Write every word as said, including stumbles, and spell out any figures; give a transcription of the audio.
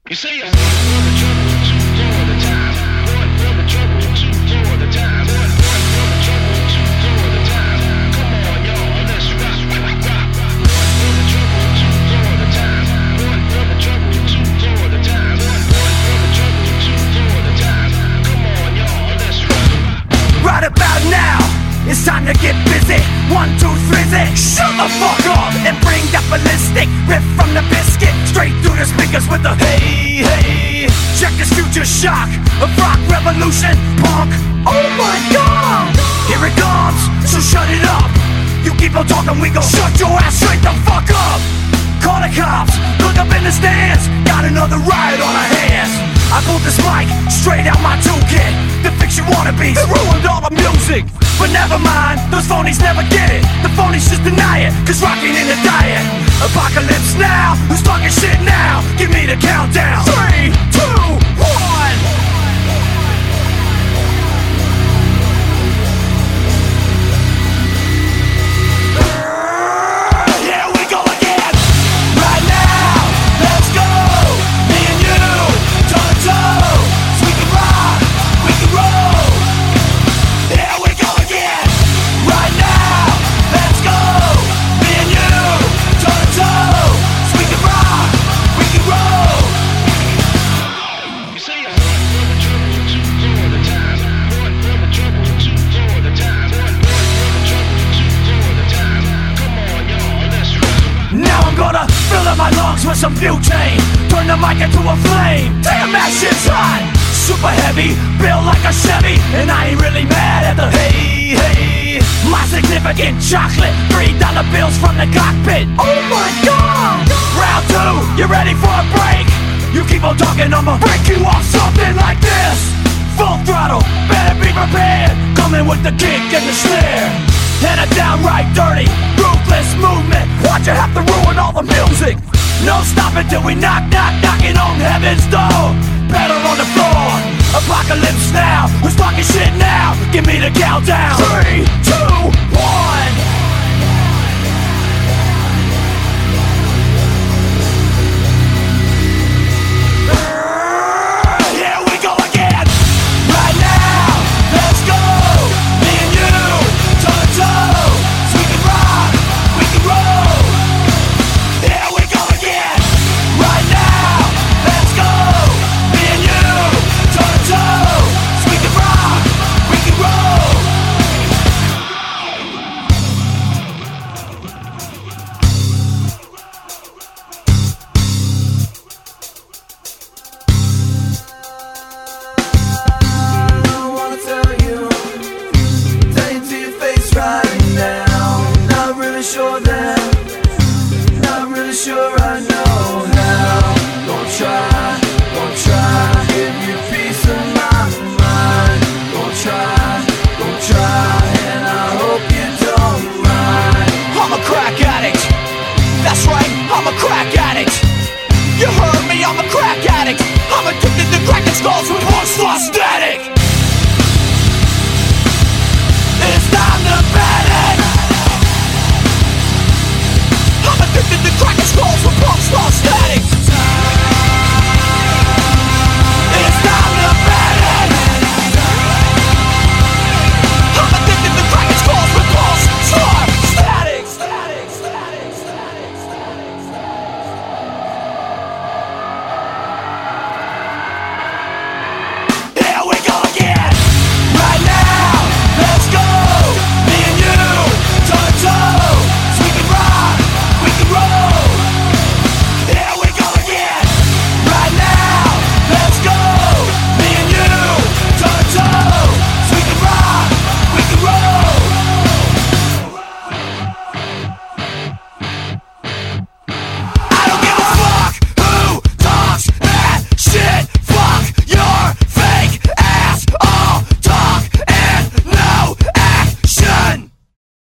You see, I'm for the trouble two for the time. One for the trouble two for the time. One one for the trouble two for the time. Come on, y'all, let's rock, rock, rock. One for the trouble two for the time. One for the trouble two for the time. One one for the trouble two for the time. Come on, y'all, let's rock, rock. Right about now, it's time to get busy. One, two, three, six. Shut the fuck up and bring that ballistic riff from the biscuit straight through the speakers with the hey, hey. Check this future shock of rock revolution, punk. Oh my god, here it comes. So shut it up. You keep on talking, we gon' shut your ass straight the fuck up. Call the cops, look up in the stands. Got another riot on our hands. I pulled this mic straight out my toolkit to fix your wannabes. It ruined all the music. But never mind, those phonies never get it. The phonies just deny it, cause rocking in the diet. Apocalypse now, who's talking shit now? Give me the countdown. Three, two, one. Here we go again. Right now, let's go. Me and you, toe to toe. So we can rock, we can roll. Here we go again. Right now, let's go. Me and you, toe to toe. So we can rock, we can roll. You see, I'm for the trouble two for the time. One for the trouble two for the time. One one for the trouble two for the time. Come on, y'all, let's rock, rock. Now I'm gonna fill up my lungs with some butane. Turn the mic into a flame. Damn, that shit's hot. Super heavy, built like a Chevy. And I ain't really mad at the hey, hey. My significant chocolate, three dollar bills from the cockpit. Oh my god. Round two, you ready for a break? You keep on talking, I'ma break you off something like this. Full throttle, better be prepared. Coming with the kick and the snare. And a downright dirty, ruthless movement. Why'd you have to ruin all the music? No stopping till we knock, knock, knocking on heaven's door. Pedal on the floor. Apocalypse now. Who's talking shit now? Give me the countdown. Three, two, one. Here we go again. Right now, let's go. Me and you, toe to toe. So we can rock, we can roll. Here we go again. Right now, let's go. Me and you, toe to toe. So we can rock, we can roll. I wanna tell you, tell you to your face right now. Not really sure that, not really sure I know how. Gonna try, gonna try, give you peace of my mind. Gonna try, gonna try, and I hope you don't mind. I'm a crack addict. That's right, I'm a crack addict. You heard me, I'm a crack addict. I'm addicted to cracking skulls with one slots down.